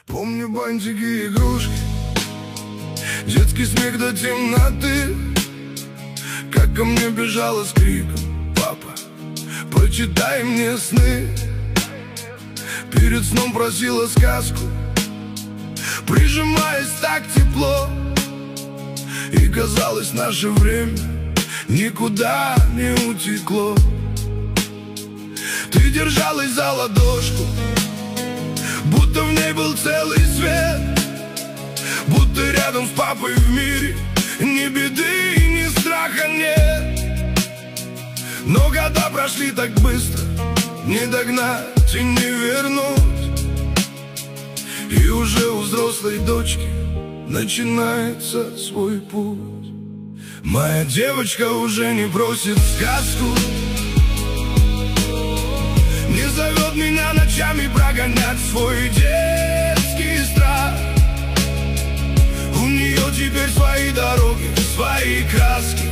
Помню бантики и игрушки, детский смех до темноты, как ко мне бежала с криком: папа, прочитай мне сны. Перед сном просила сказку, прижимаясь так тепло, и казалось, наше время никуда не утекло. Ты держалась за ладошку, будто в ней был целый свет, будто рядом с папой в мире ни беды и ни страха нет. Но года прошли так быстро, не догнать и не вернуть, и уже у взрослой дочки начинается свой путь. Моя девочка уже не просит сказку, не зовет меня ночами прогонять свой детский страх. У нее теперь свои дороги, свои краски,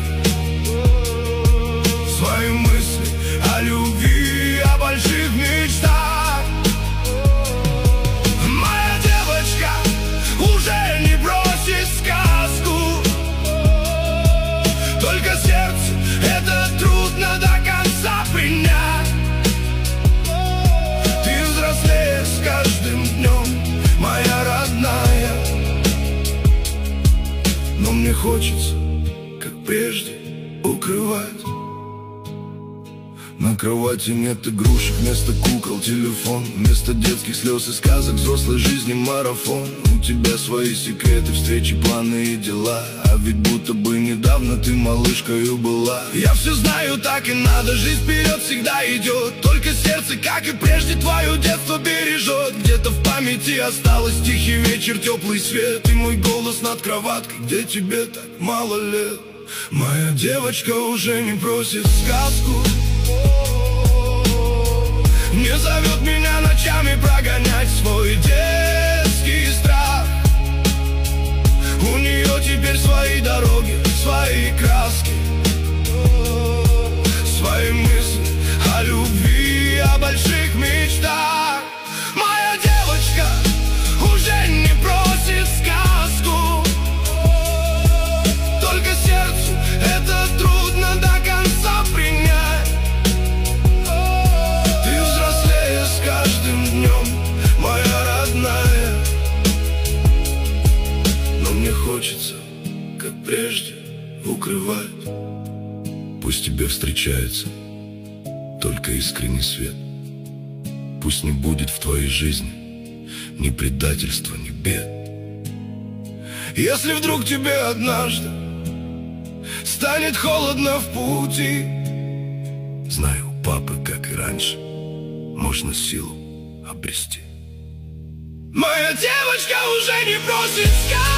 свои мысли о любви, о больших мечтах. Моя девочка уже не бросит сказку, только сердце это трудно до конца принять. Ты взрослеешь с каждым днем, моя родная, но мне хочется, как прежде, укрывать. На кровати нет игрушек, вместо кукол телефон, вместо детских слез и сказок взрослой жизни марафон. У тебя свои секреты, встречи, планы и дела, а ведь будто бы недавно ты малышкою была. Я все знаю, так и надо, жизнь вперед всегда идет, только сердце, как и прежде, твое детство бережет. Где-то в памяти осталось тихий вечер, теплый свет и мой голос над кроваткой, где тебе так мало лет. Моя девочка уже не просит сказку, не зовет меня ночами прогонять свой детский страх. У нее теперь свои дороги, свои краски, свои мысли о любви, о больших мечтах. Моя девочка уже не просит сказку, только сердцу это трудно до конца принять. С каждым днем, моя родная, но мне хочется, как прежде, укрывать. Пусть тебе встречается только искренний свет, пусть не будет в твоей жизни ни предательства, ни бед. Если вдруг тебе однажды станет холодно в пути, знаю, у папы, как и раньше, можно силу обрести. Моя девочка уже не просит сказки,